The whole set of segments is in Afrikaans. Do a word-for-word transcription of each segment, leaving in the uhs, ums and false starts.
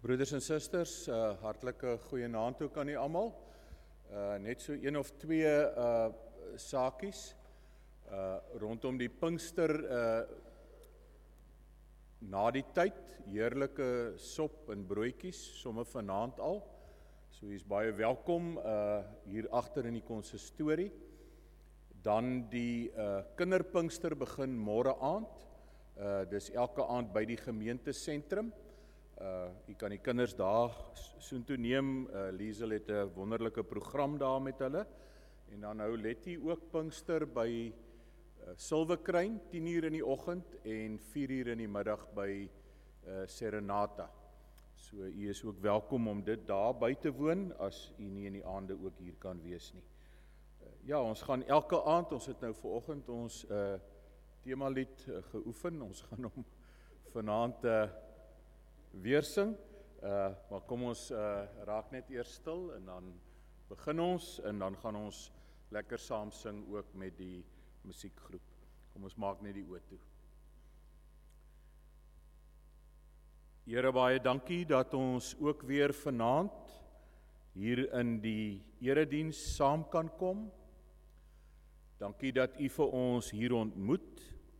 Broeders en susters, uh, hartlike goeienaand ook aan u almal. Uh, net so een of twee uh, saakies uh, rondom die Pinkster uh, na die tyd, heerlike sop en broodjies, somme vanaand al. So jy is baie welkom uh, hier agter in die konsistorie. Dan die uh, kinderpinkster begin môre aand. Uh, dis elke aand by die gemeentesentrum. Uh, jy kan die kinders daar soontoe neem. uh, Liesel het 'n wonderlike program daar met hulle. En dan nou Letty ook Pinkster by uh, Silverkruin, tien uur in die oggend en vier uur in die middag by uh, Serenata. So u is ook welkom om dit daar by te woon, as u nie in die aande ook hier kan wees nie. Uh, ja, ons gaan elke aand, ons het nou vanoggend ons uh, themalied uh, geoefen, ons gaan hom vanaand uh, weer sing, uh, maar kom ons uh, raak net eers stil en dan begin ons en dan gaan ons lekker saam sing ook met die musiekgroep. Kom ons maak net die oë toe. Here, baie dankie dat ons ook weer vanaand hier in die erediens saam kan kom. Dankie dat u vir ons hier ontmoet.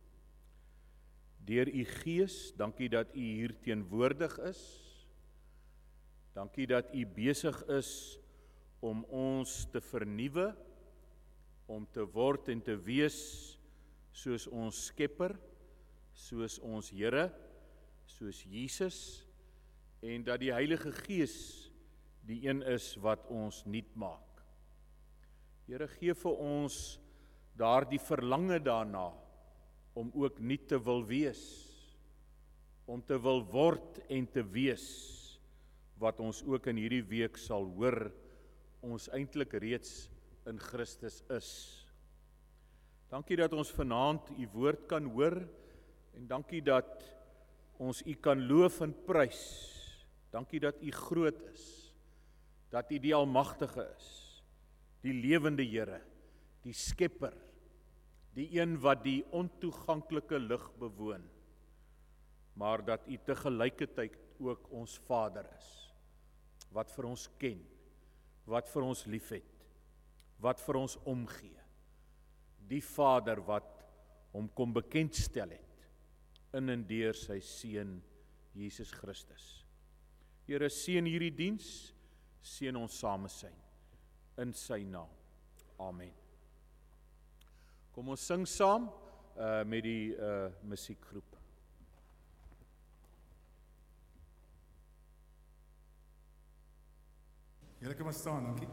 Deur u Gees, dankie dat u hier teenwoordig is. Dankie dat u besig is om ons te vernuwe, om te word en te wees soos ons Skepper, soos ons Here, soos Jesus, en dat die Heilige Gees die een is wat ons nuut maak. Here, gee vir ons daardie verlange daarna, om ook nuut te wil wees, om te wil word en te wees, wat ons ook in hierdie week sal hoor, ons eintlik reeds in Christus is. Dankie dat ons vanaand u woord kan hoor, en dankie dat ons u kan loof en prys. Dankie dat u groot is, dat u die Almagtige is, die lewende Here, die Skepper, die een wat die ontoeganklike lig bewoon, maar dat u te gelykertyd ook ons Vader is, wat vir ons ken, wat vir ons liefhet, wat vir ons omgee, die Vader wat hom kom bekendstel het, in en deur sy Seun, Jesus Christus. Here, seën hierdie diens, seën ons samesyn, in sy naam. Amen. Kom ons sing saam uh, met die uh, musiekgroep. Julle kan maar staan, dankie.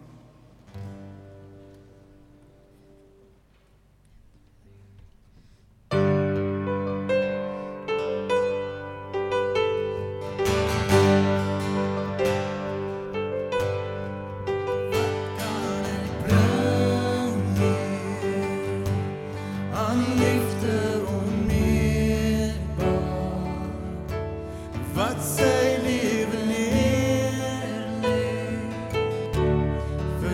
Wat sy lewe leer, leer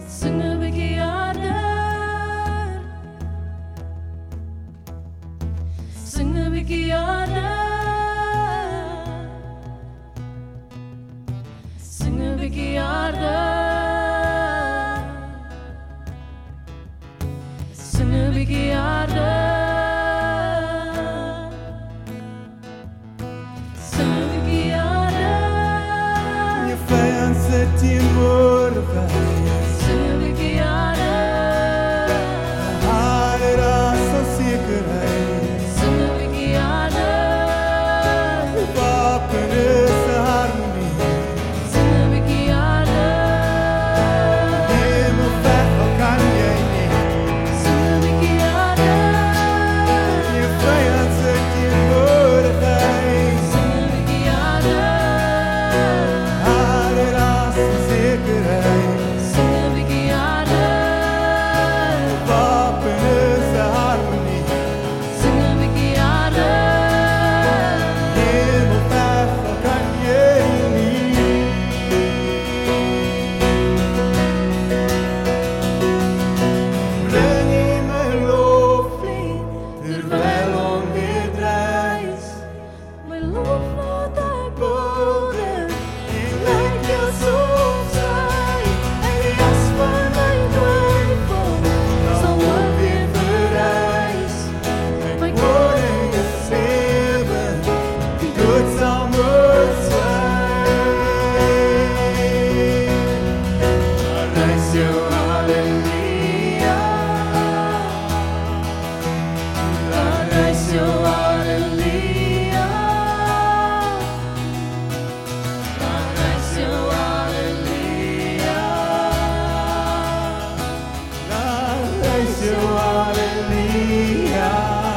Sing 'n bietjie harder. Sing 'n bietjie harder. Sing 'n bietjie harder. Sing 'n bietjie harder. Sing 'n bietjie harder. Je vijand zit teenwoordigheid. Sing 'n bietjie harder. Harder als onzekerheid. Sing 'n bietjie harder. De wapen is de harmonie. Sing 'n bietjie harder. Hemel weg, al kan jij niet. Sing 'n bietjie harder. Je vijand zit teenwoordigheid. Sing 'n bietjie harder. Harder als onzekerheid. Sing 'n bietjie harder. De wapen is de harmonie. Sing 'n bietjie harder. Hemel weg, al kan jij niet. Breng in mijn loflied, terwijl onweer dreigt. My loof laat hy Boden, die lijkt jou zo opzij. En die as van mijn twijfel, zal nooit weer verrijs. Mijn koning is leven, die dood zal nooit zijn. Maar reis jou halleluja. Daar reis jou halleluja. Daar reis jou halleluja. Daar reis jou halleluja.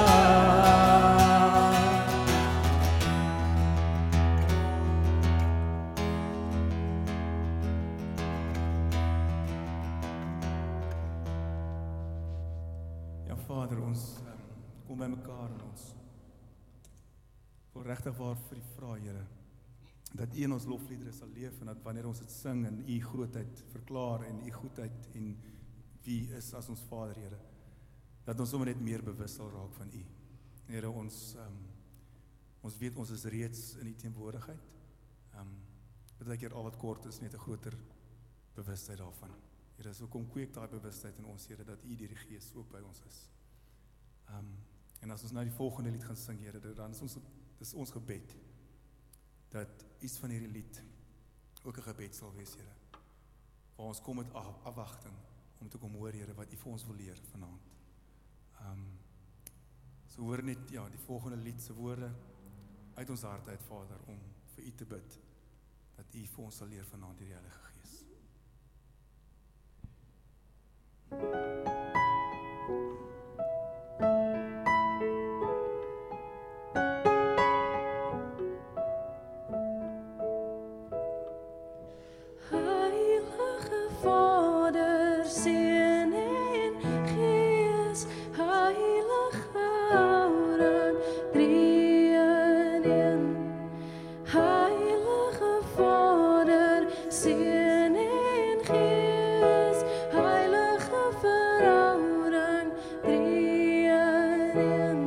Ja, Vader, ons um, kom by mekaar en ons wil regtig waar vir die vra, Here, dat U in ons lofliedere sal leef en dat wanneer ons dit sing en U grootheid verklaar en U goedheid en wie is as ons Vader, Here, dat ons sommer net meer bewus sal raak van U. Here, ons um, ons weet ons is reeds in U teenwoordigheid. Um, baie keer al wat kort is net 'n groter bewustheid daarvan. Here, so kom kweek daai bewustheid in ons, Here, dat U deur die Gees ook by ons is. Um, en as ons nou die volgende lied gaan sing, Here, dan is ons, dis ons gebed, dat iets van hierdie lied ook 'n gebed sal wees, Here, waar ons kom met af, afwagting, om te kom hoor, Here, wat U vir ons wil leer vanaand. Um, so hoor net, ja, die volgende lied se woorde uit ons hart uit, Vader, om vir U te bid, dat U vir ons sal leer vanaand deur die Heilige Gees. Heilige Vader, Seun en Gees, Heilige Houding, drie in een. Heilige Vader, Seun en Gees, Heilige verhouding, drie in een.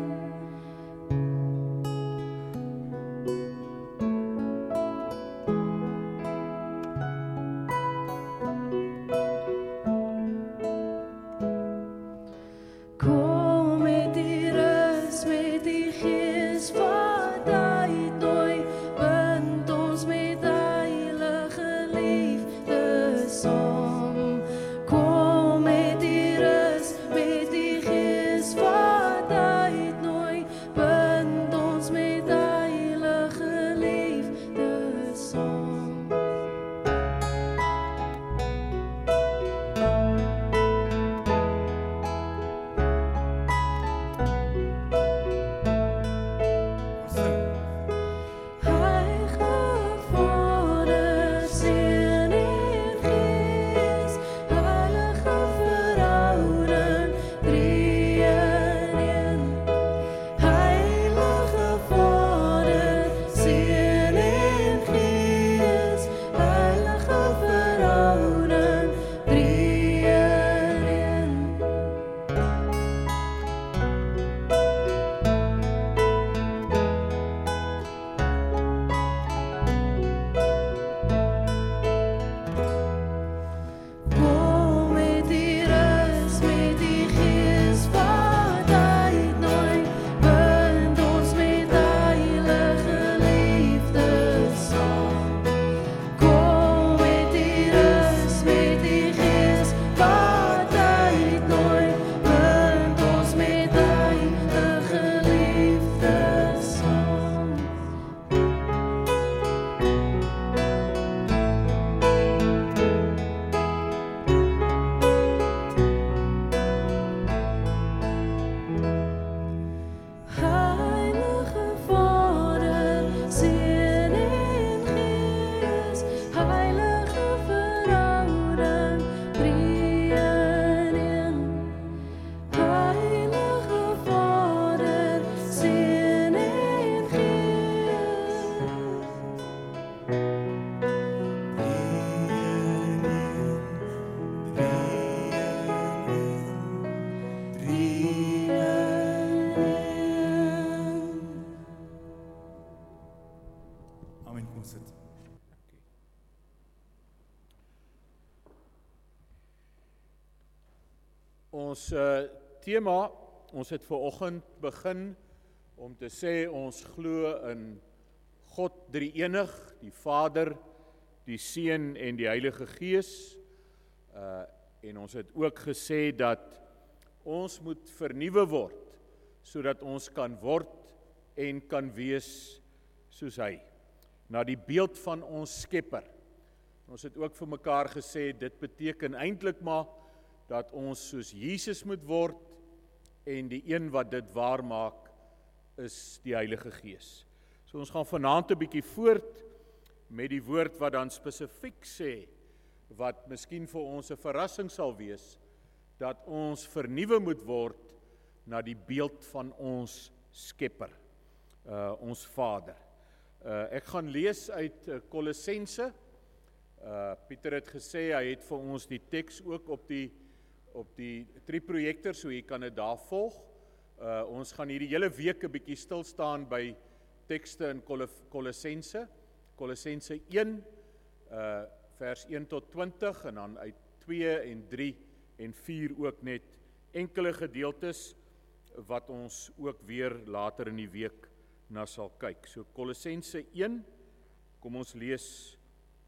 Ons uh, tema, ons het vanoggend begin om te sê ons glo in God drie-enig, die Vader, die Seun en die Heilige Gees. Uh, en ons het ook gesê dat ons moet vernuwe word, sodat ons kan word en kan wees soos hy, na die beeld van ons Skepper. Ons het ook vir mekaar gesê, dit beteken eintlik maar dat ons soos Jesus moet word en die een wat dit waar maak is die Heilige Gees. So ons gaan vanaand 'n bietjie voort met die woord wat dan spesifiek sê, wat miskien vir ons 'n verrassing sal wees, dat ons vernuwe moet word na die beeld van ons Skepper, uh, ons Vader. Uh, ek gaan lees uit uh, Kolossense. Uh, Pieter het gesê, hy het vir ons die teks ook op die op die drie projektor, so jy kan dit daar volg. Uh, ons gaan hierdie hele week 'n bietjie stil staan by tekste in Kolossense, Kolossense een, uh, vers een tot twintig, en dan uit twee en drie en vier ook net enkele gedeeltes, wat ons ook weer later in die week na sal kyk. So Kolossense een, kom ons lees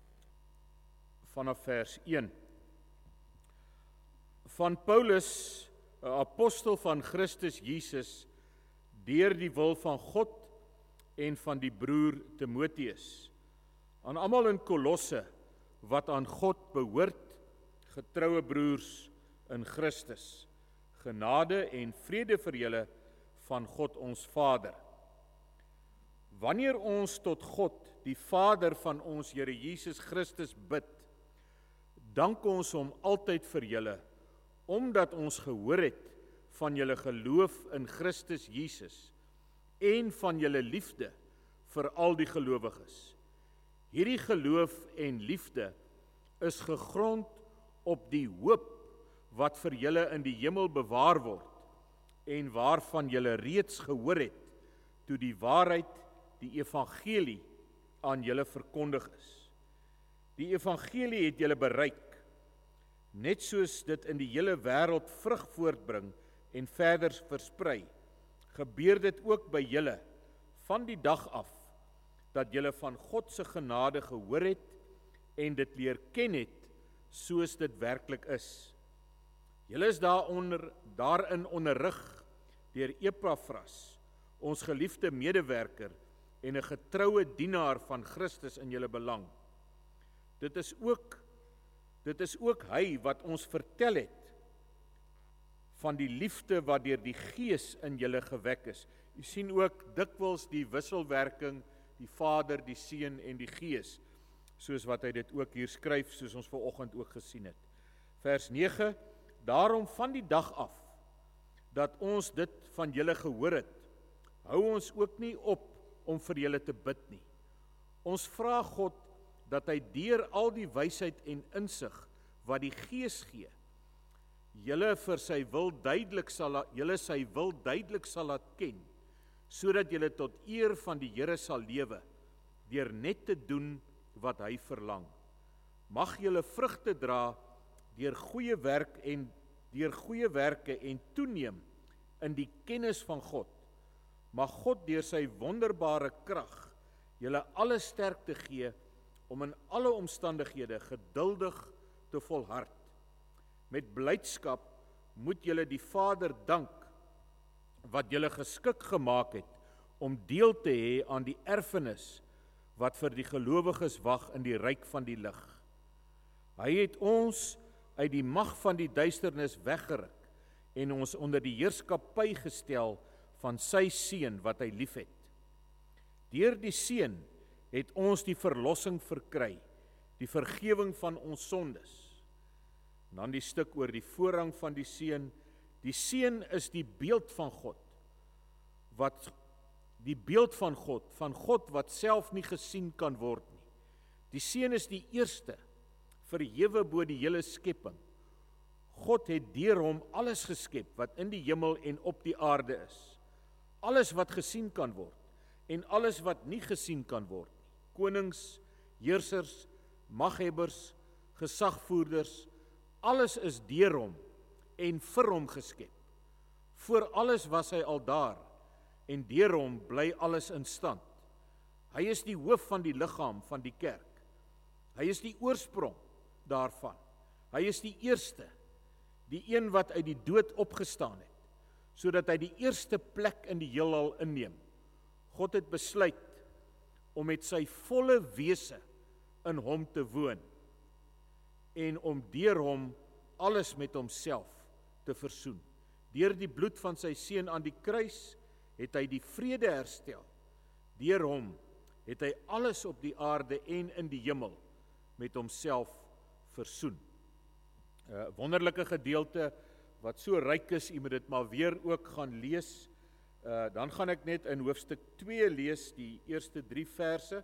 vanaf vers een. Van Paulus, 'n apostel van Christus Jesus, deur die wil van God en van die broer Timoteus, aan almal in Kolosse wat aan God behoort, getroue broers in Christus, genade en vrede vir julle van God ons Vader. Wanneer ons tot God, die Vader van ons Here Jesus Christus bid, dank ons hom altyd vir julle, omdat ons gehoor het van julle geloof in Christus Jesus en van julle liefde vir al die gelowiges. Hierdie geloof en liefde is gegrond op die hoop wat vir julle in die hemel bewaar word en waarvan julle reeds gehoor het toe die waarheid, die evangelie, aan julle verkondig is. Die evangelie het julle bereik, net soos dit in die hele wêreld vrug voortbring en verder versprei, gebeur dit ook by julle van die dag af dat julle van God se genade gehoor het en dit leer ken het soos dit werklik is. Julle is daaronder, daarin onderrig deur Epafras, ons geliefde medewerker en 'n getroue dienaar van Christus in julle belang. Dit is ook Dit is ook hy wat ons vertel het van die liefde wat deur die Gees in julle gewek is. U sien ook dikwels die wisselwerking, die Vader, die Seun en die Gees, soos wat hy dit ook hier skryf, soos ons vanoggend ook gesien het. Vers nege, daarom van die dag af, dat ons dit van julle gehoor het, hou ons ook nie op om vir julle te bid nie. Ons vra God, dat hy deur al die wysheid en insig wat die Gees gee, julle vir sy wil duidelik sal julle sy wil duidelik sal laat ken, sodat julle tot eer van die Here sal lewe, deur net te doen wat hy verlang. Mag julle vrugte dra deur goeie werk en deur goeie werke en toeneem in die kennis van God. Mag God deur sy wonderbare krag julle alle sterkte gee om in alle omstandighede geduldig te volhard. Met blydskap moet julle die Vader dank, wat julle geskik gemaak het, om deel te hê aan die erfenis, wat vir die gelowiges wag in die ryk van die lig. Hy het ons uit die mag van die duisternis weggeruk, en ons onder die heerskappy gestel van sy Seun wat hy liefhet. Deur die Seun het ons die verlossing verkry, die vergewing van ons sondes. Dan die stuk oor die voorrang van die Seun. Die Seun is die beeld van God, wat die beeld van God, van God wat self nie gesien kan word nie. Die Seun is die eerste, verhewe bo die hele skepping. God het deur hom alles geskep wat in die hemel en op die aarde is. Alles wat gesien kan word en alles wat nie gesien kan word. Konings, heersers, maghebbers, gesagvoerders, alles is deur hom en vir hom geskep. Voor alles was hy al daar, en deur hom bly alles in stand. Hy is die hoof van die liggaam van die kerk. Hy is die oorsprong daarvan. Hy is die eerste, die een wat uit die dood opgestaan het, sodat hy die eerste plek in die heelal inneem. God het besluit om met sy volle wese in hom te woon en om deur hom alles met homself te versoen. Deur die bloed van sy seun aan die kruis het hy die vrede herstel. Deur hom het hy alles op die aarde en in die hemel met homself versoen. 'n Wonderlike gedeelte wat so ryk is, jy moet dit maar weer ook gaan lees. Uh, dan gaan ek net in hoofstuk twee lees, die eerste drie verse.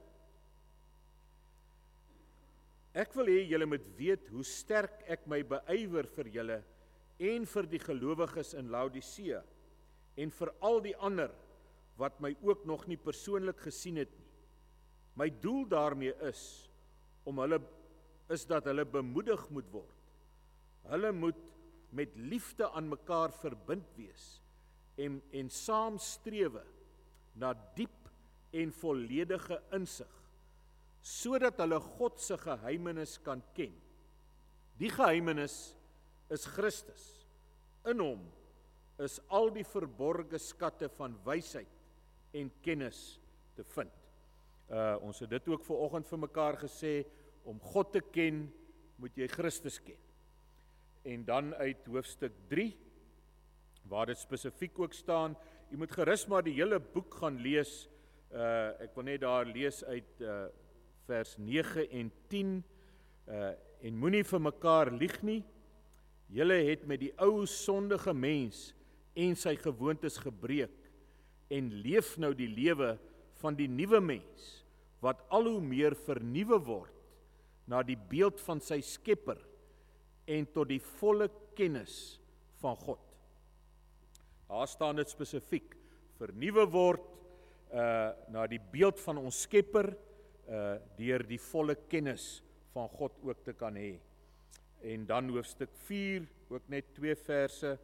Ek wil hê julle moet weet hoe sterk ek my beywer vir julle en vir die gelowiges in Laodicea en vir al die ander wat my ook nog nie persoonlik gesien het nie. My doel daarmee is om hulle is dat hulle bemoedig moet word. Hulle moet met liefde aan mekaar verbind wees en, en saam strewe na diep en volledige insig, sodat hulle God se geheimenis kan ken. Die geheimenis is Christus. In hom is al die verborgde skatte van wysheid en kennis te vind. Uh, ons het dit ook vanoggend vir mekaar gesê, om God te ken, moet jy Christus ken. En dan uit hoofstuk drie, waar dit spesifiek ook staan, jy moet gerus maar die hele boek gaan lees. Uh, ek wil net daar lees uit uh, vers nege en tien, uh, en moenie vir mekaar lieg nie. Julle het met die ou sondige mens en sy gewoontes gebreek en leef nou die lewe van die nuwe mens, wat al hoe meer vernuwe word na die beeld van sy Skepper en tot die volle kennis van God. Daar staan dit spesifiek, vernuwe word uh, na die beeld van ons Skepper, uh, deur die volle kennis van God ook te kan hê. En dan hoofstuk vier, ook net twee verse.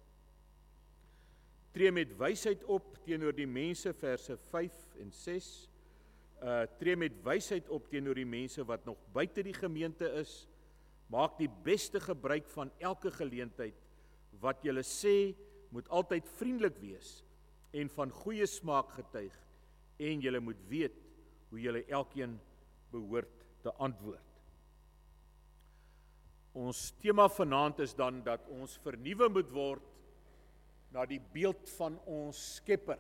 Tree met wysheid op teenoor die mense, verse vyf en ses. Uh, tree met wysheid op teenoor die mense wat nog buite die gemeente is. Maak die beste gebruik van elke geleentheid. Wat julle sê, moet altyd vriendelik wees en van goeie smaak getuig. En julle moet weet hoe julle elkeen behoort te antwoord. Ons tema vanaand is dan dat ons vernuwe moet word na die beeld van ons Skepper.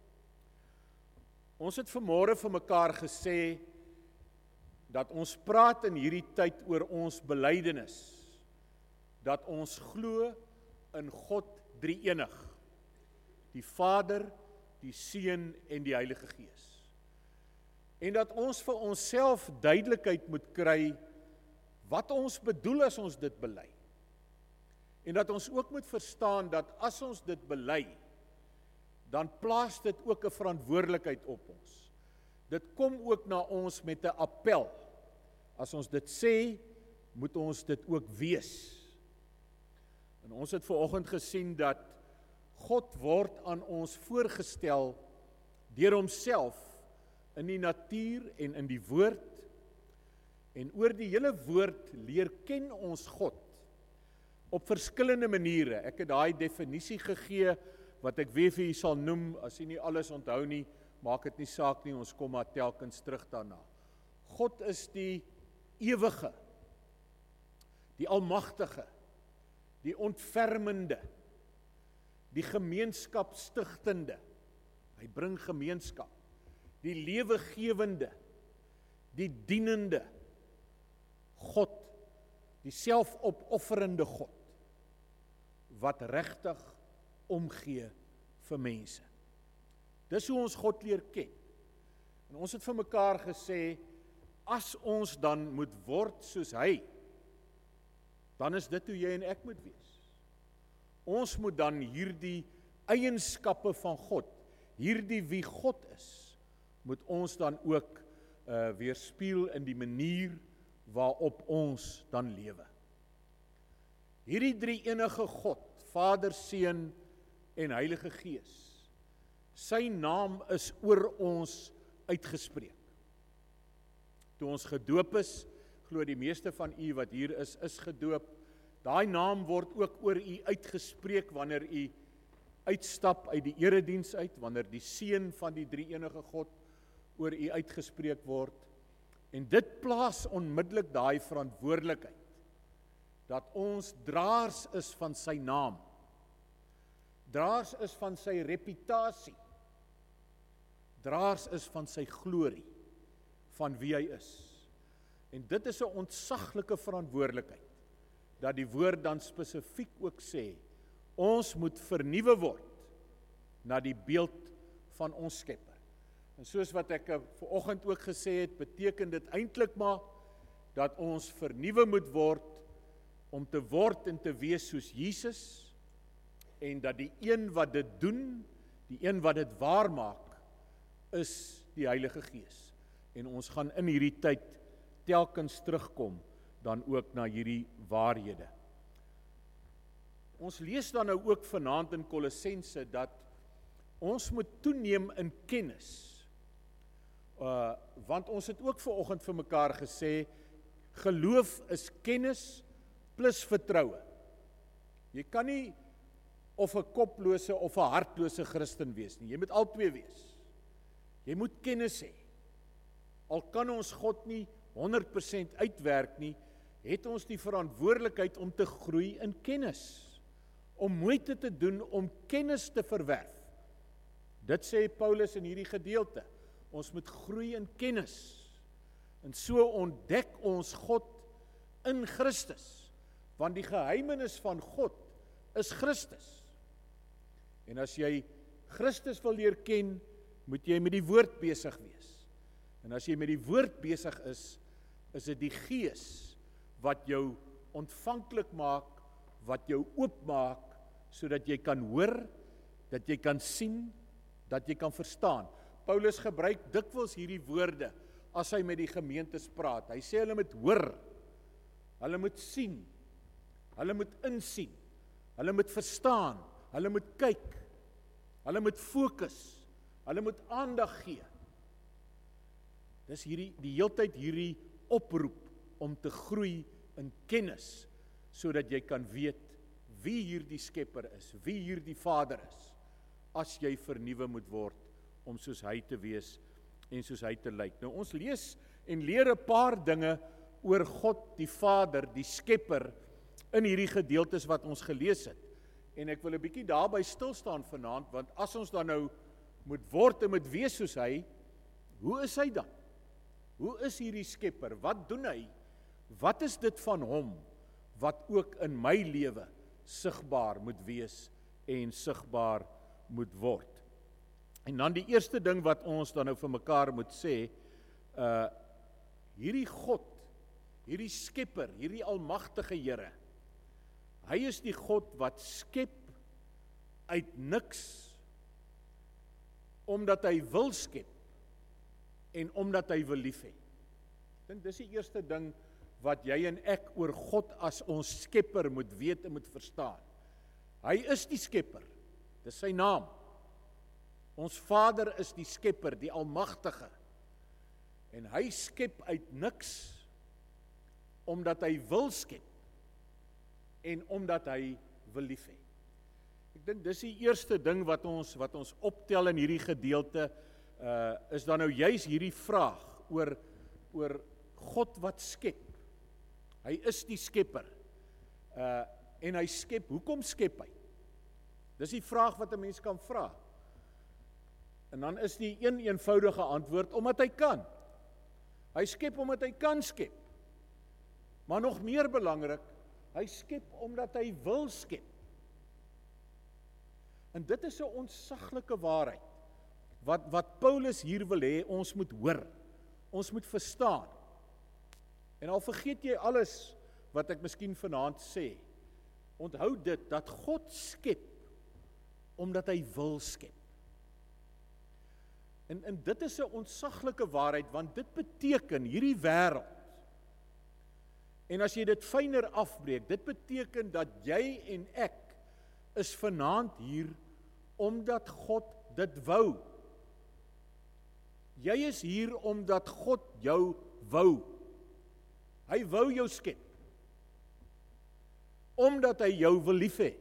Ons het vanmôre vir mekaar gesê dat ons praat in hierdie tyd oor ons belydenis, dat ons glo in God drie-enig, die Vader, die Seun en die Heilige Gees. En dat ons vir onsself duidelikheid moet kry wat ons bedoel as ons dit bely. En dat ons ook moet verstaan dat as ons dit bely, dan plaas dit ook 'n verantwoordelikheid op ons. Dit kom ook na ons met 'n appel. As ons dit sê, moet ons dit ook wees. En ons het vanoggend gesien dat God word aan ons voorgestel deur homself in die natuur en in die woord. En oor die hele woord leer ken ons God op verskillende maniere. Ek het daai definisie gegee wat ek weer vir u sal noem. As u nie alles onthou nie, maak dit nie saak nie, ons kom maar telkens terug daarna. God is die ewige, die almagtige, die ontfermende, die gemeenskapstigtende. Hy bring gemeenskap, die lewegewende, die dienende God, die selfopofferende God, wat regtig omgee vir mense. Dis hoe ons God leer ken. En ons het vir mekaar gesê, as ons dan moet word soos hy, dan is dit hoe jy en ek moet wees. Ons moet dan hierdie eienskappe van God, hierdie wie God is, moet ons dan ook uh, weerspieël in die manier waarop ons dan lewe. hierdie drie enige God, Vader, Seun en Heilige Gees, sy naam is oor ons uitgespreek. Toe ons gedoop is, glo die meeste van u wat hier is, is gedoop. Daai naam word ook oor u uitgespreek wanneer u uitstap uit die erediens uit, wanneer die Seun van die drie enige God oor u uitgespreek word. En dit plaas onmiddellik daai verantwoordelikheid, dat ons draers is van sy naam, draers is van sy reputasie, draers is van sy glorie, van wie hy is. En dit is 'n ontsaglike verantwoordelikheid, dat die woord dan spesifiek ook sê, ons moet vernuwe word na die beeld van ons Skepper. En soos wat ek vanoggend ook gesê het, beteken dit eintlik maar, dat ons vernuwe moet word, om te word en te wees soos Jesus, en dat die een wat dit doen, die een wat dit waar maak, is die Heilige Gees. En ons gaan in hierdie tyd telkens terugkom, dan ook na hierdie waarhede. Ons lees dan nou ook vanaand in Kolossense, dat ons moet toeneem in kennis, uh, want ons het ook vanoggend vir mekaar gesê, geloof is kennis plus vertroue. Jy kan nie of 'n koplose of 'n hartlose Christen wees nie, jy moet albei wees. Jy moet kennis hê. Al kan ons God nie honderd persent uitwerk nie, het ons die verantwoordelikheid om te groei in kennis, om moeite te doen om kennis te verwerf. Dit sê Paulus in hierdie gedeelte, ons moet groei in kennis, en so ontdek ons God in Christus, want die geheimenis van God is Christus. En as jy Christus wil leer ken, moet jy met die woord besig wees. En as jy met die woord besig is, is dit die Gees wat jou ontvanklik maak, wat jou oopmaak, sodat jy kan hoor, dat jy kan sien, dat jy kan verstaan. Paulus gebruik dikwels hierdie woorde, as hy met die gemeentes praat. Hy sê hulle moet hoor, hulle moet sien, hulle moet insien, hulle moet verstaan, hulle moet kyk, hulle moet fokus, hulle moet aandag gee. Dis hierdie, die heeltyd hierdie oproep om te groei in kennis, sodat jy kan weet wie hierdie Skepper is, wie hierdie Vader is, as jy vernuwe moet word, om soos hy te wees en soos hy te lyk. Nou ons lees en leer 'n paar dinge oor God die Vader, die Skepper, in hierdie gedeeltes wat ons gelees het. En ek wil 'n bietjie daarby stil staan vanaand, want as ons dan nou moet word en moet wees soos hy, hoe is hy dan? Hoe is hierdie Skepper? Wat doen hy? Wat is dit van hom, wat ook in my lewe sigbaar moet wees en sigbaar moet word? En dan die eerste ding wat ons dan nou vir mekaar moet sê, uh, hierdie God, hierdie Skepper, hierdie almagtige Here, hy is die God wat skep uit niks, omdat hy wil skep, en omdat hy wil lief hê. Ek dink dis die eerste ding wat jy en ek oor God as ons Skepper moet weet en moet verstaan. Hy is die Skepper, dis sy naam. Ons Vader is die Skepper, die Almagtige. En hy skep uit niks, omdat hy wil skep, en omdat hy wil lief hê. Ek dink dis die eerste ding wat ons wat ons optel in hierdie gedeelte, uh, is dan nou juis hierdie vraag oor oor God wat skep. Hy is die Skepper. Uh, en hy skep, hoekom skep hy? Dis die vraag wat 'n mens kan vra. En dan is die een eenvoudige antwoord, omdat hy kan. Hy skep omdat hy kan skep. Maar nog meer belangrik, hy skep omdat hy wil skep. En dit is 'n ontsaglike waarheid, wat, wat Paulus hier wil hê, ons moet hoor, ons moet verstaan. En al vergeet jy alles wat ek miskien vanaand sê, onthou dit, dat God skep, omdat hy wil skep. En, en dit is 'n ontsaglike waarheid, want dit beteken hierdie wêreld, En as jy dit fyner afbreek, dit beteken dat jy en ek is vanaand hier omdat God dit wou. Jy is hier omdat God jou wou. Hy wou jou skep. Omdat hy jou wil lief hê.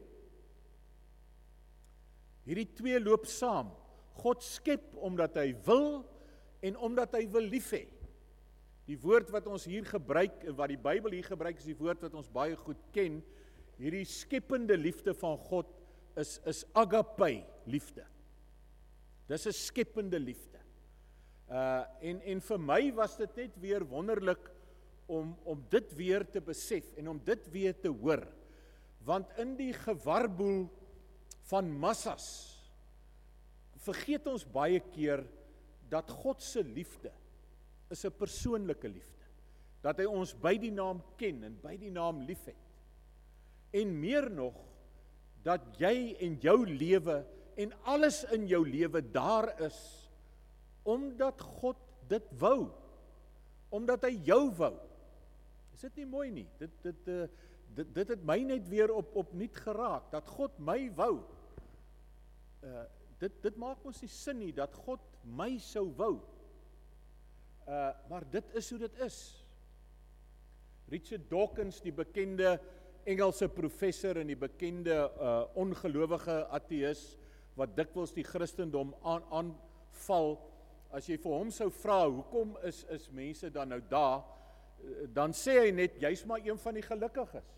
Hierdie twee loop saam. God skep omdat hy wil en omdat hy wil lief hê. Die woord wat ons hier gebruik, wat die Bybel hier gebruik, is die woord wat ons baie goed ken. Hierdie skepende liefde van God is, is agape liefde. Dis 'n skepende liefde. Uh, en, en vir my was dit net weer wonderlik om, om dit weer te besef en om dit weer te hoor. Want in die gewarboel van massas vergeet ons baie keer dat God se liefde is 'n persoonlike liefde. Dat hy ons by die naam ken en by die naam liefhet. En meer nog, dat jy en jou lewe en alles in jou lewe daar is, omdat God dit wou. Omdat hy jou wou. Is dit nie mooi nie? Dit, dit, uh, dit, dit het my net weer op, op niet geraak, dat God my wou. Uh, dit, dit maak ons nie sin nie, dat God my sou wou. Uh, maar dit is hoe dit is. Richard Dawkins, die bekende Engelse professor en die bekende uh, ongelowige ateïs, wat dikwels die Christendom aan, aanval, as jy vir hom sou vra, hoekom is, is mense dan nou daar, dan sê hy net, jy's maar een van die gelukkiges.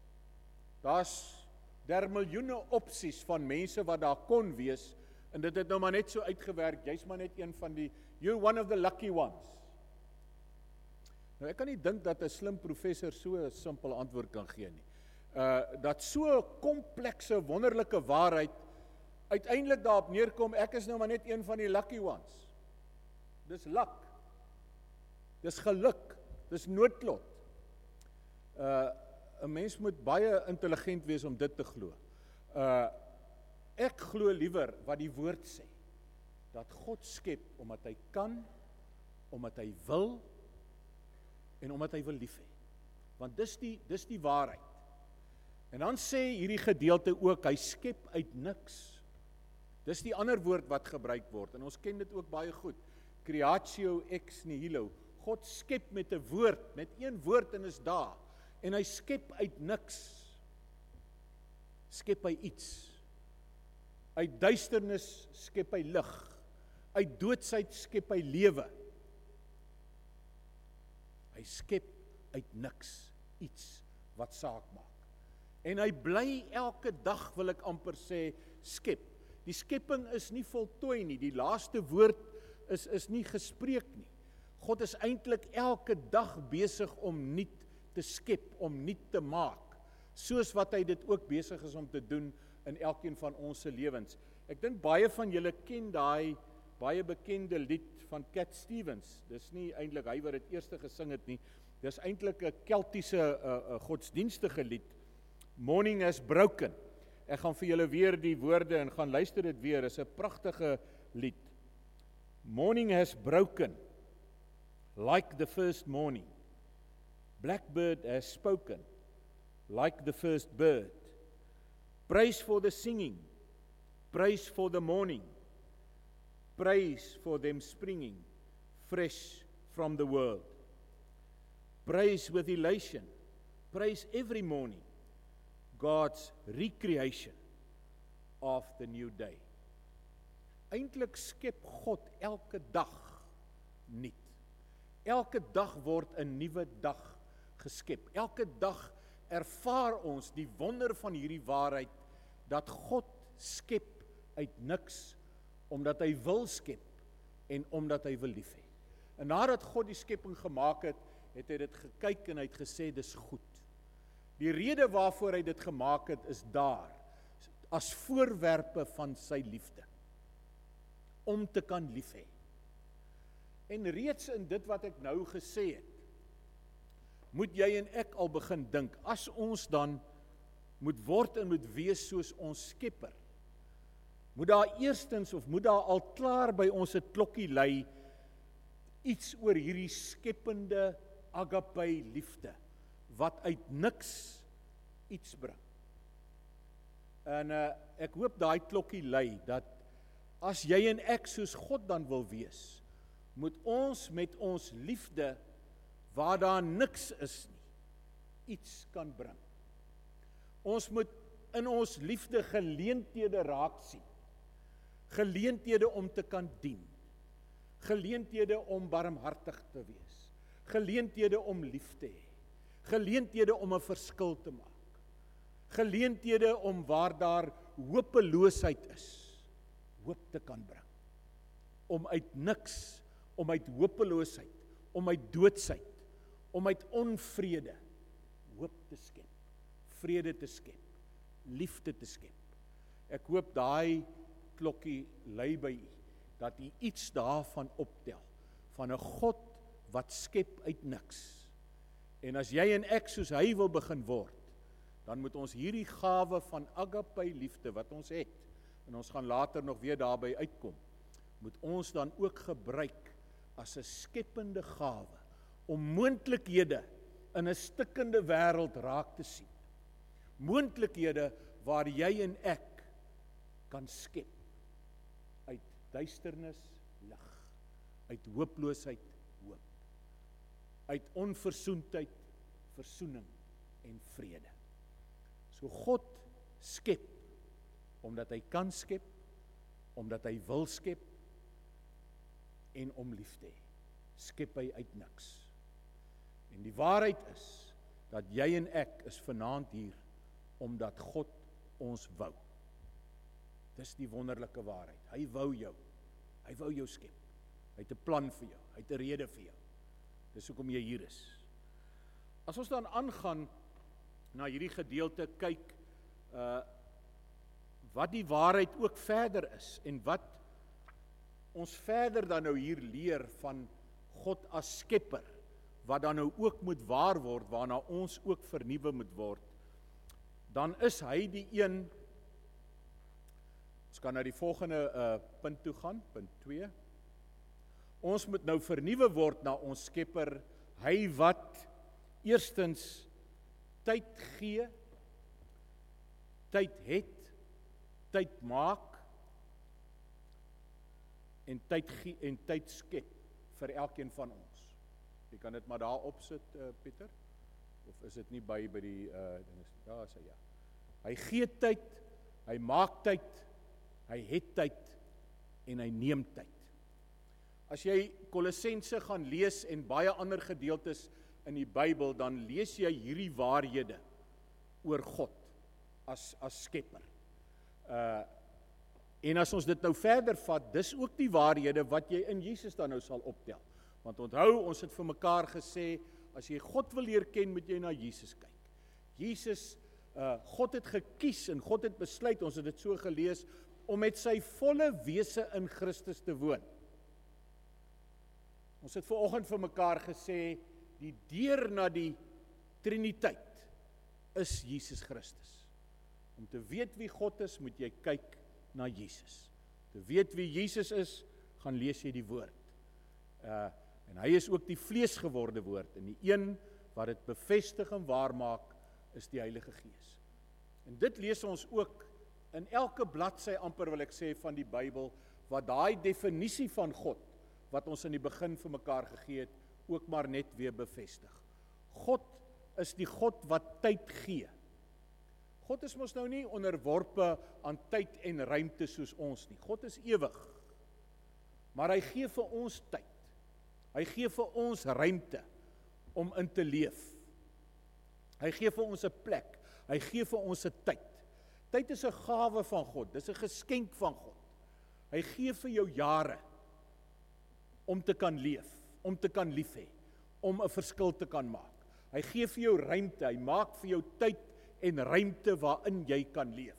Daar's der miljoene opsies van mense wat daar kon wees, en dit het nou maar net so uitgewerk, jy's maar net een van die, you're one of the lucky ones. Nou ek kan nie dink dat 'n slim professor so 'n simpel antwoord kan gee nie. Uh, dat so 'n komplekse, wonderlike waarheid uiteindelik daarop neerkom, ek is nou maar net een van die lucky ones. Dis luck. Dis geluk. Dis noodlot. Uh, 'n mens moet baie intelligent wees om dit te glo. Uh, ek glo liewer wat die woord sê, dat God skep omdat hy kan, omdat hy wil, en omdat hy wil lief hê. Want dis die, dis die waarheid. En dan sê hierdie gedeelte ook, hy skep uit niks. Dis die ander woord wat gebruik word, en ons ken dit ook baie goed. Creatio ex nihilo. God skep met 'n woord, met een woord en is daar. En hy skep uit niks. Skep hy iets. Uit duisternis skep hy lig. Uit doodsheid skep hy lewe. Hy skep uit niks iets wat saak maak. En hy bly elke dag, wil ek amper sê, skep. Die skepping is nie voltooi nie, die laaste woord is, is nie gespreek nie. God is eintlik elke dag besig om nuut te skep, om nuut te maak, soos wat hy dit ook besig is om te doen in elkeen van ons se lewens. Ek dink baie van julle ken daai baie bekende lied van Cat Stevens. Dis nie eintlik hy wat dit eerste gesing het nie. Dis eintlik 'n Keltiese uh, uh, godsdienstige lied. Morning has broken. Ek gaan vir julle weer die woorde en gaan luister dit weer. Dis 'n pragtige lied. Morning has broken, like the first morning. Blackbird has spoken, like the first bird. Praise for the singing, praise for the morning, praise for them springing fresh from the world. Praise with elation, praise every morning, God's recreation of the new day. Eintlik skep God elke dag nuut. Elke dag word 'n nuwe dag geskep. Elke dag ervaar ons die wonder van hierdie waarheid, dat God skep uit niks, omdat hy wil skep, en omdat hy wil lief hê. En nadat God die skepping gemaak het, het hy dit gekyk en hy het gesê, dis goed. Die rede waarvoor hy dit gemaak het, is daar, as voorwerpe van sy liefde, om te kan lief hê. En reeds in dit wat ek nou gesê het, moet jy en ek al begin dink, as ons dan moet word en moet wees soos ons skepper, moet daar eerstens, of moet daar al klaar by ons 'n klokkie lui, iets oor hierdie skepende agape liefde, wat uit niks iets bring. En uh, ek hoop daai klokkie lui, dat as jy en ek soos God dan wil wees, moet ons met ons liefde, waar daar niks is nie, iets kan bring. Ons moet in ons liefde geleenthede raak sien, geleenthede om te kan dien, geleenthede om barmhartig te wees, geleenthede om lief te hê, geleenthede om 'n verskil te maak, geleenthede om waar daar hopeloosheid is, hoop te kan bring. Om uit niks, om uit hopeloosheid, om uit doodsheid, om uit onvrede hoop te skep, vrede te skep, liefde te skep. Ek hoop daai klokkie lui by u, dat u iets daarvan optel, van 'n God wat skep uit niks. En as jy en ek soos hy wil begin word, dan moet ons hierdie gawe van agape liefde wat ons het, en ons gaan later nog weer daarby uitkom, moet ons dan ook gebruik as 'n skepende gawe, om moontlikhede in 'n stikkende wêreld raak te sien. Moontlikhede waar jy en ek kan skep, uit duisternis lig, uit hooploosheid hoop, uit onversoendheid versoening en vrede. So God skep, omdat hy kan skep, omdat hy wil skep, en om lief te hê, skep hy uit niks. En die waarheid is, dat jy en ek is vanaand hier, omdat God ons wou. Dis die wonderlike waarheid. Hy wou jou, hy wou jou skep. Hy het 'n plan vir jou, hy het 'n rede vir jou. Dis hoekom jy hier is. As ons dan aangaan na hierdie gedeelte kyk, uh, wat die waarheid ook verder is, en wat ons verder dan nou hier leer van God as skepper, wat dan nou ook moet waar word, waarna ons ook vernuwe moet word, dan is hy die een, ons kan na die volgende uh, punt toe gaan, punt twee, ons moet nou vernuwe word na ons skepper, hy wat eerstens tyd gee, tyd het, tyd maak, en tyd gee, en tyd skep, vir elkeen van ons. Jy kan dit maar daar opsit, uh, Pieter, of is dit nie by, by die, uh, ja, sê ja. Hy gee tyd, hy maak tyd, hy het tyd, en hy neem tyd. As jy Kolossense gaan lees, en baie ander gedeeltes in die Bybel, dan lees jy hierdie waarhede oor God, as, as skepper. Uh, en as ons dit nou verder vat, dis ook die waarhede wat jy in Jesus dan nou sal optel. Want onthou, ons het vir mekaar gesê, as jy God wil leer ken, moet jy na Jesus kyk. Jesus, uh, God het gekies, en God het besluit, ons het dit so gelees, om met sy volle wese in Christus te woon. Ons het vanoggend vir mekaar gesê, die deur na die Triniteit is Jesus Christus. Om te weet wie God is, moet jy kyk na Jesus. Te weet wie Jesus is, gaan lees jy die woord. Uh, en hy is ook die vleesgeworde woord, en die een wat dit bevestig en waarmaak, is die Heilige Gees. En dit lees ons ook in elke bladsy amper, wil ek sê, van die Bybel, wat daai definisie van God, wat ons in die begin vir mekaar gegee het, ook maar net weer bevestig. God is die God wat tyd gee. God is mos nou nie onderworpe aan tyd en ruimte soos ons nie. God is ewig. Maar hy gee vir ons tyd. Hy gee vir ons ruimte om in te leef. Hy gee vir ons 'n plek. Hy gee vir ons 'n tyd. Tyd is 'n gawe van God. Dis 'n geskenk van God. Hy gee vir jou jare om te kan leef, om te kan lief hê, om 'n verskil te kan maak. Hy gee vir jou ruimte, hy maak vir jou tyd en ruimte waarin jy kan leef.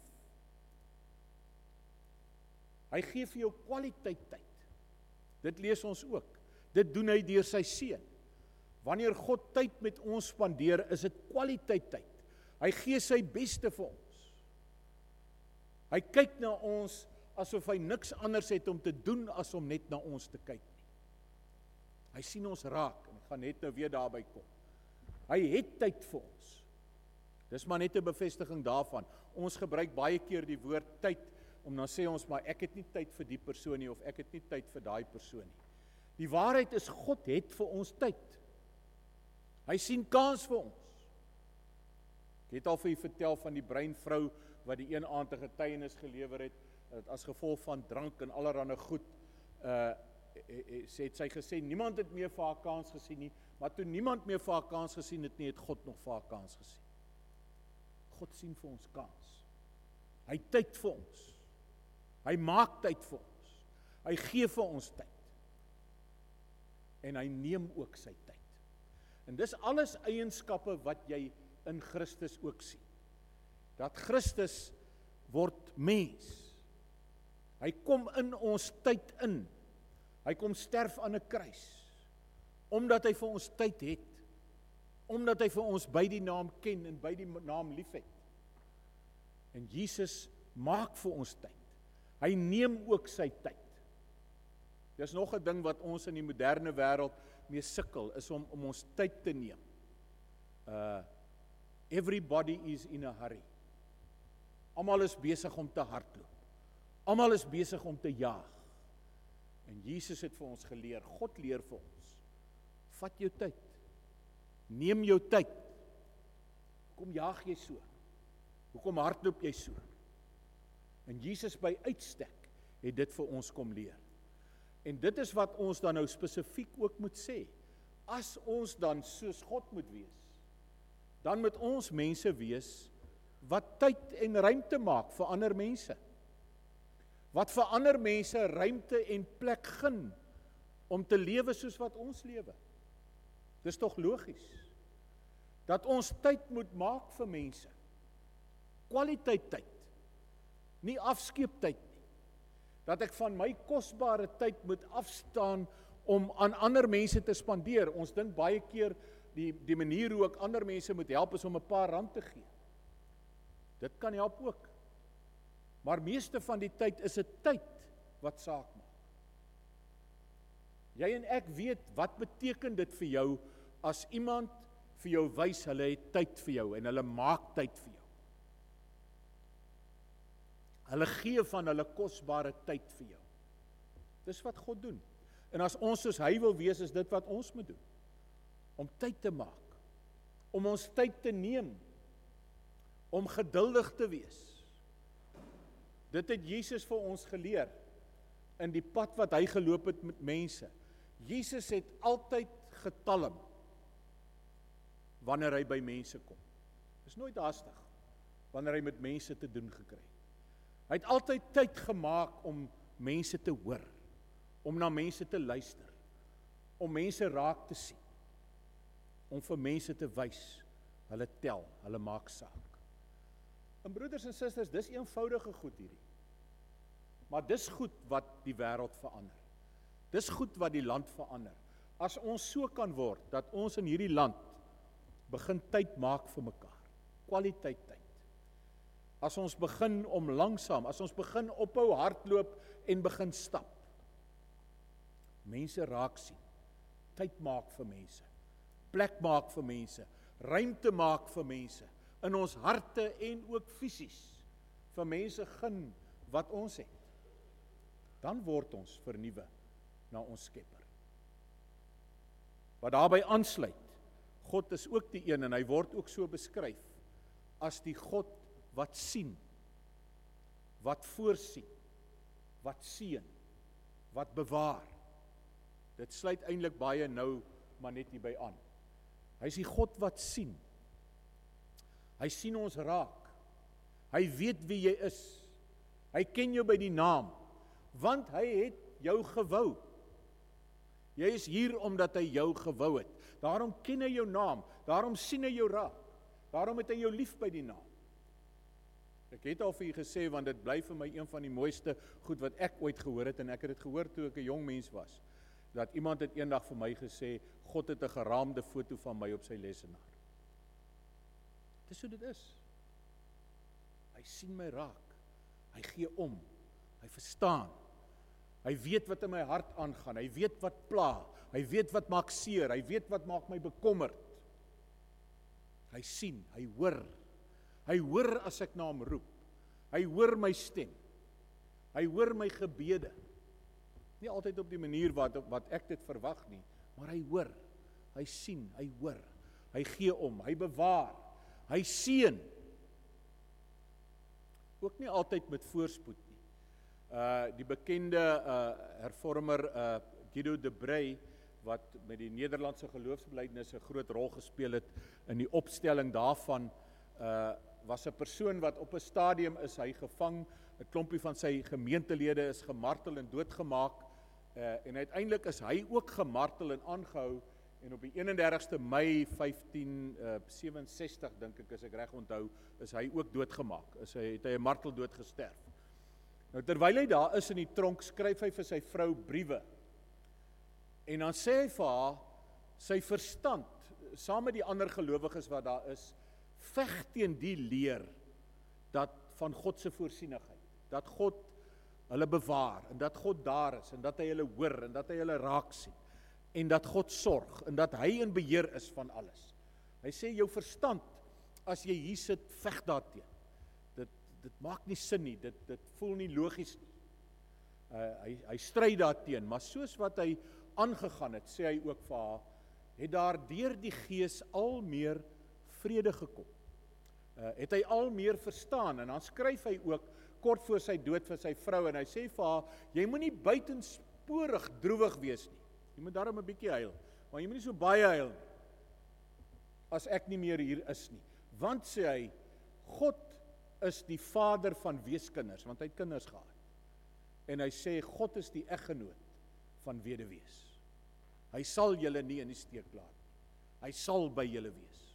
Hy gee vir jou kwaliteit tyd. Dit lees ons ook. Dit doen hy deur sy seun. Wanneer God tyd met ons spandeer, is dit kwaliteit tyd. Hy gee sy beste vir ons. Hy kyk na ons asof hy niks anders het om te doen as om net na ons te kyk nie. Hy sien ons raak, en ek gaan net nou weer daarby kom. Hy het tyd vir ons. Dis maar net 'n bevestiging daarvan. Ons gebruik baie keer die woord tyd, om dan sê ons, maar ek het nie tyd vir die persoon nie, of ek het nie tyd vir daai persoon nie. Die waarheid is, God het vir ons tyd. Hy sien kans vir ons. Ek het al vir u vertel van die breinvrou, wat die een aand 'n getuienis gelewer het, dat as gevolg van drank en allerlei goed, uh, sê het sy gesê, niemand het meer vir haar kans gesien nie, maar toe niemand meer vir haar kans gesien het nie, het God nog vir haar kans gesien. God sien vir ons kans. Hy tyd vir ons. Hy maak tyd vir ons. Hy gee vir ons tyd. En hy neem ook sy tyd. En dis alles eienskappe wat jy in Christus ook sien. Dat Christus word mens. Hy kom in ons tyd in. Hy kom sterf aan 'n kruis. Omdat hy vir ons tyd het. Omdat hy vir ons by die naam ken en by die naam liefhet. En Jesus maak vir ons tyd. Hy neem ook sy tyd. Dis nog 'n ding wat ons in die moderne wêreld mee sukkel, is om om ons tyd te neem. Uh everybody is in a hurry. Almal is besig om te hardloop. Almal is besig om te jaag. En Jesus het vir ons geleer, God leer vir ons. Vat jou tyd. Neem jou tyd. Hoekom jaag jy so? Hoekom hardloop jy so? En Jesus by uitstek het dit vir ons kom leer. En dit is wat ons dan nou spesifiek ook moet sê. As ons dan soos God moet wees, dan moet ons mense wees wat tyd en ruimte maak vir ander mense. Wat vir ander mense ruimte en plek gun om te lewe soos wat ons lewe. Dis tog logies. Dat ons tyd moet maak vir mense. Kwaliteit tyd. Nie afskeeptyd nie. Dat ek van my kosbare tyd moet afstaan om aan ander mense te spandeer. Ons dink baie keer die, die manier hoe ek ander mense moet help is om 'n paar rand te gee. Dit kan help ook. Maar meeste van die tyd is dit tyd wat saak maak. Jy en ek weet wat beteken dit vir jou as iemand vir jou wys hulle het tyd vir jou en hulle maak tyd vir jou. Hulle gee van hulle kosbare tyd vir jou. Dis wat God doen. En as ons soos hy wil wees, is dit wat ons moet doen. Om tyd te maak. Om ons tyd te neem. Om geduldig te wees. Dit het Jesus vir ons geleer in die pad wat hy geloop het met mense. Jesus het altyd getalm wanneer hy by mense kom. Dis nooit haastig wanneer hy met mense te doen gekry. Hy het altyd tyd gemaak om mense te hoor, om na mense te luister, om mense raak te sien, om vir mense te wys, hulle tel, hulle maak saak. En broeders en susters, dis eenvoudige goed hierdie. Maar dis goed wat die wêreld verander. Dis goed wat die land verander. As ons so kan word, dat ons in hierdie land begin tyd maak vir mekaar. Kwaliteit tyd. As ons begin om langsaam, as ons begin ophou hardloop en begin stap. Mense raak sien. Tyd maak vir mense. Plek maak vir mense. Ruimte maak vir mense. In ons harte en ook fisies. Vir mense gun wat ons het. Dan word ons vernuwe na ons Skepper. Wat daarbey aansluit, God is ook die een en hy word ook so beskryf as die God wat sien, wat voorsien, wat seën, wat bewaar. Dit sluit eintlik baie nou maar net hierby aan. Hy is die God wat sien. Hy sien ons raak. Hy weet wie jy is. Hy ken jou by die naam, want hy het jou gewou. Jy is hier omdat hy jou gewou het. Daarom ken hy jou naam, daarom sien hy jou raak. Daarom het hy jou lief by die naam. Ek het al vir u gesê, want dit bly vir my een van die mooiste goed wat ek ooit gehoor het, en ek het dit gehoor toe ek 'n jong mens was, dat iemand het eendag vir my gesê, God het 'n geraamde foto van my op sy lesenaar. Dis hoe dit is. Hy sien my raak, hy gee om, hy verstaan, hy weet wat in my hart aangaan, hy weet wat pla, hy weet wat maak seer, hy weet wat maak my bekommerd. Hy sien, hy hoor. Hy hoor as ek na hom roep. Hy hoor my stem. Hy hoor my gebede. Nie altyd op die manier wat, wat ek dit verwag nie, maar hy hoor, hy sien, hy hoor. Hy gee om, hy bewaar, hy seën. Ook nie altyd met voorspoed nie. Uh, die bekende uh, hervormer uh, Guido de Brey, wat met die Nederlandse geloofsbelijdenis 'n groot rol gespeel het in die opstelling daarvan, uh, was 'n persoon wat op 'n stadium is hy gevang, 'n klompie van sy gemeentelede is gemartel en doodgemaak, uh, en uiteindelik is hy ook gemartel en aangehou, en op die eenendertigste Mei vyftien sewe-en-sestig, dink ek, as ek reg onthou, is hy ook doodgemaak, is hy, het hy 'n marteldood gesterf. Nou, terwyl hy daar is in die tronk, skryf hy vir sy vrou briewe, en dan sê hy vir haar, sy verstand, saam met die ander gelowiges wat daar is, veg teen die leer, dat van God se voorsienigheid, dat God hulle bewaar, en dat God daar is, en dat hy hulle hoor, en dat hy hulle raak sien, en dat God sorg, en dat hy in beheer is van alles. Hy sê, jou verstand, as jy hier sit, veg daarteen. Dit, dit maak nie sin nie, dit, dit voel nie logies nie. Uh, hy, hy stry daarteen, maar soos wat hy aangegaan het, sê hy ook vir haar, het daar deur die Gees al meer vrede gekom. Uh, het hy al meer verstaan, en dan skryf hy ook, kort voor sy dood vir sy vrou, en hy sê vir haar, jy moet nie buitensporig droewig wees nie. Jy moet daarom 'n bietjie huil, maar jy moet nie so baie huil nie, as ek nie meer hier is nie. Want, sê hy, God is die vader van weeskinders, want hy het kinders gehad. En hy sê, God is die eggenoot van weduwees. Hy sal julle nie in die steek laat nie. Hy sal by julle wees.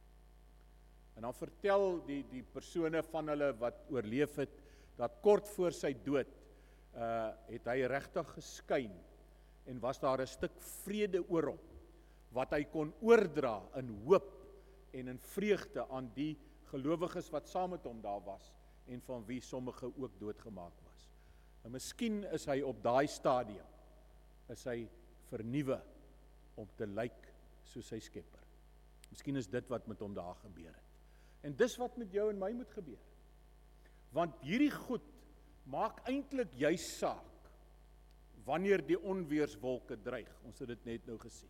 En dan vertel die, die persone van hulle wat oorleef het, dat kort voor sy dood, uh, het hy regtig geskyn, en was daar 'n stuk vrede oor hom, wat hy kon oordra in hoop en in vreugde aan die gelowiges wat saam met hom daar was, en van wie sommige ook doodgemaak was. En miskien is hy op daai stadium, is hy vernuwe om te lyk soos sy Skepper. Miskien is dit wat met hom daar gebeur het. En dis wat met jou en my moet gebeur. Want hierdie goed maak eintlik juis saak, wanneer die onweerswolke dreig. Ons het dit net nou gesien.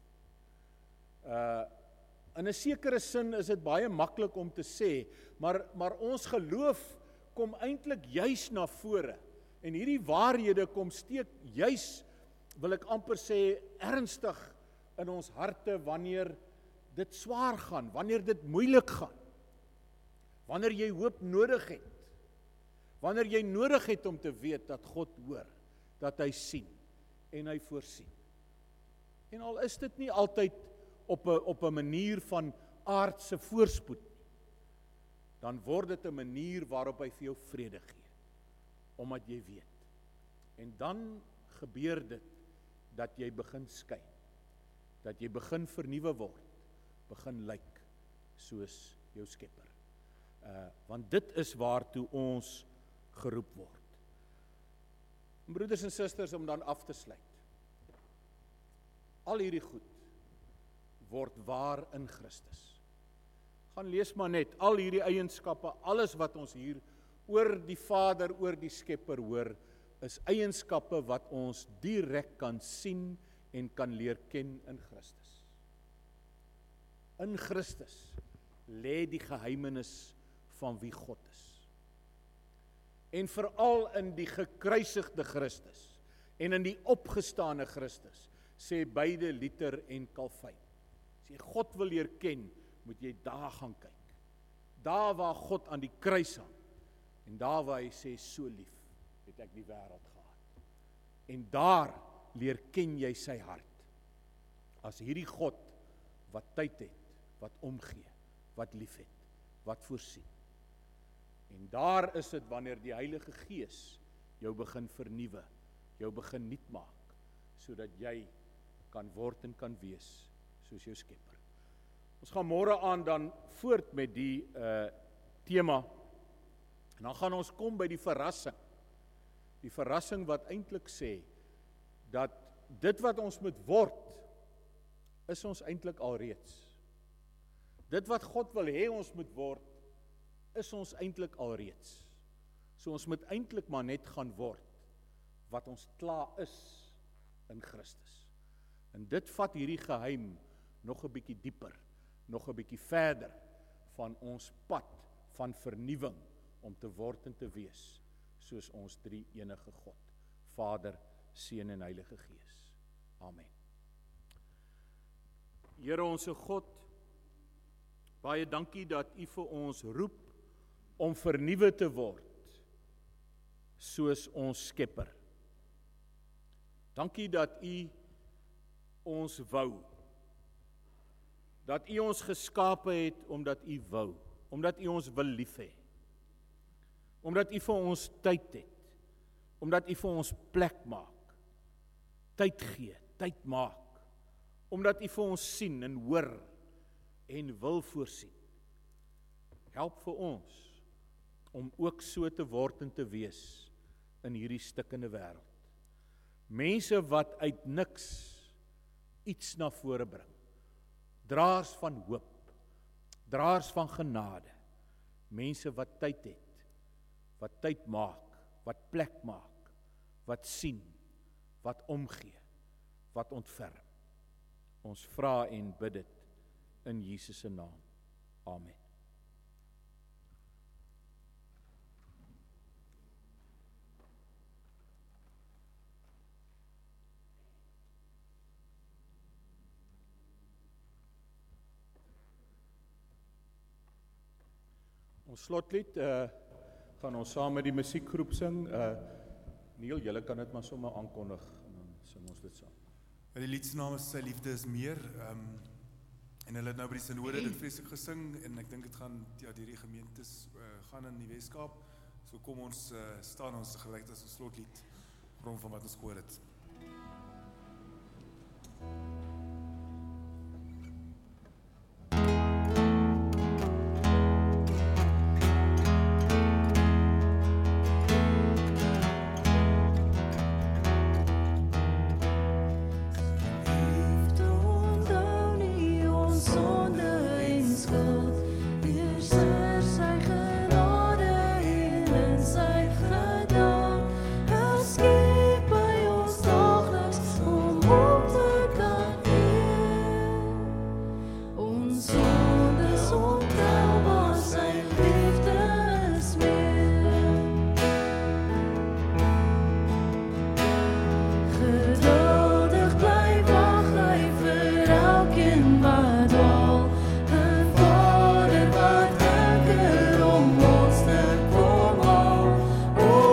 Uh, in 'n sekere sin is dit baie maklik om te sê, maar, maar ons geloof kom eintlik juis na vore. En hierdie waarhede kom steek juis, wil ek amper sê, ernstig in ons harte wanneer dit swaar gaan, wanneer dit moeilik gaan. Wanneer jy hoop nodig het. Wanneer jy nodig het om te weet dat God hoor, dat hy sien en hy voorsien. En al is dit nie altyd op 'n op 'n manier van aardse voorspoed nie, dan word dit 'n manier waarop hy vir jou vrede gee, omdat jy weet. En dan gebeur dit dat jy begin skyn, dat jy begin vernuwe word, begin lyk soos jou Skepper. Uh, want dit is waartoe ons geroep word. En broeders en susters, om dan af te sluit. Al hierdie goed word waar in Christus. Gaan lees maar net, al hierdie eienskappe, alles wat ons hier oor die Vader, oor die Skepper hoor, is eienskappe wat ons direk kan sien en kan leer ken in Christus. In Christus lê die geheimenis van wie God is. En veral in die gekruisigde Christus en in die opgestane Christus, sê beide Luther en Calvin. As jy God wil leer ken, moet jy daar gaan kyk. Daar waar God aan die kruis hang, en daar waar hy sê, so lief het ek die wêreld gehad. En daar leer ken jy sy hart, as hierdie God wat tyd het, wat omgee, wat lief het, wat voorsien. En daar is dit wanneer die Heilige Gees jou begin vernuwe, jou begin nuut maak, sodat jy kan word en kan wees soos jou Skepper. Ons gaan môre aan dan voort met die uh, tema, en dan gaan ons kom by die verrassing. Die verrassing wat eintlik sê, dat dit wat ons moet word, is ons eintlik alreeds. dit wat God wil hê ons moet word, is ons eintlik alreeds. So ons moet eintlik maar net gaan word, wat ons klaar is in Christus. En dit vat hierdie geheim nog 'n bietjie dieper, nog 'n bietjie verder, van ons pad van vernuwing, om te word en te wees, soos ons drie enige God, Vader, Seun en Heilige Gees. Amen. Here onse God, baie dankie dat U vir ons roep, om vernuwe te word, soos ons Skepper. Dankie dat U ons wou, dat U ons geskape het, omdat U wou, omdat U ons wil lief hê, omdat U vir ons tyd het, omdat U vir ons plek maak, tyd gee, tyd maak, omdat U vir ons sien en hoor, en wil voorsien. Help vir ons, om ook so te word en te wees, in hierdie stikkende wêreld. Mense wat uit niks iets na vore bring. Draers van hoop, draers van genade. Mense wat tyd het, wat tyd maak, wat plek maak, wat sien, wat omgee, wat ontferm. Ons vra en bid dit in Jesus se naam. Amen. Ons slotlied uh, gaan ons saam met die musiekgroep sing. Uh, Neil, julle kan dit maar sommer aankondig en dan sing ons dit saam. Die lied se naam is Sy Liefde is Meer. Um, en hulle het nou by die sinode dit vreeslik gesing en ek dink dit gaan ja, deur die gemeentes uh, gaan in die Weskaap. So kom ons uh, staan ons gelyk as 'n slotlied rond van wat ons gehoor het. Oh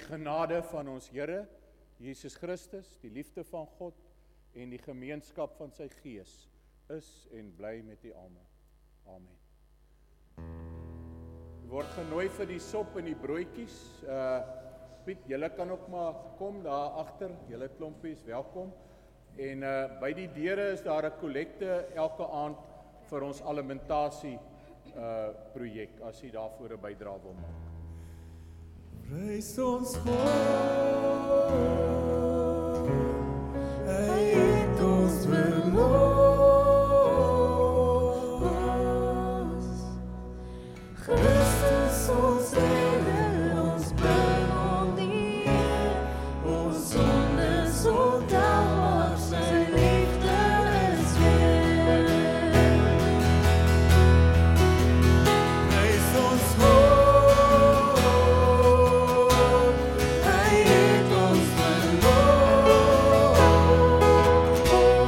genade van ons Here Jesus Christus, die liefde van God en die gemeenskap van sy Gees is en bly met u almal. Amen. U word genooi vir die sop en die broodjies. Uh, Piet, julle kan ook maar kom daar agter, julle klompies, welkom. En uh, by die deure is daar 'n kollekte elke aand vir ons alimentasie uh, projek, as u daarvoor 'n bydrae wil maak. Prys ons God, hy het ons verlos. Christus ons redder, ons bring hom neer. Ons sondes ontelbaar, sy liefde is meer. Prys ons God, hy het ons verlos.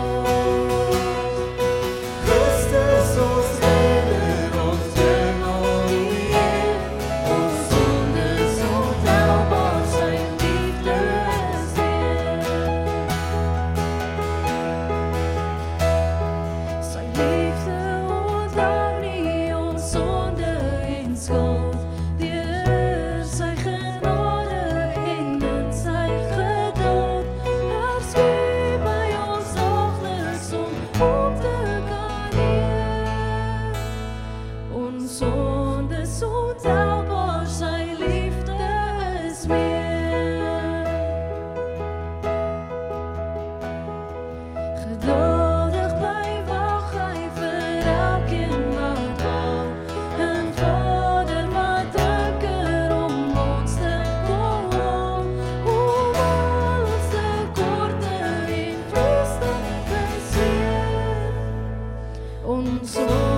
Christus ons redder, ons bring hom neer. Ons sondes ontelbaar, sy liefde is meer. Sy liefde onthou nie ons sonde en skuld. Deur sy genade en in sy geduld, herskuif by ons daagliks om op te kan leer. Ons sondes ontelbaar, sy liefde is meer. Geduldig bly wag hy vir elkeen wat wag. 'n Vader wat drinker om ons te kom, om ons tekorte en vloeste beseer. Ons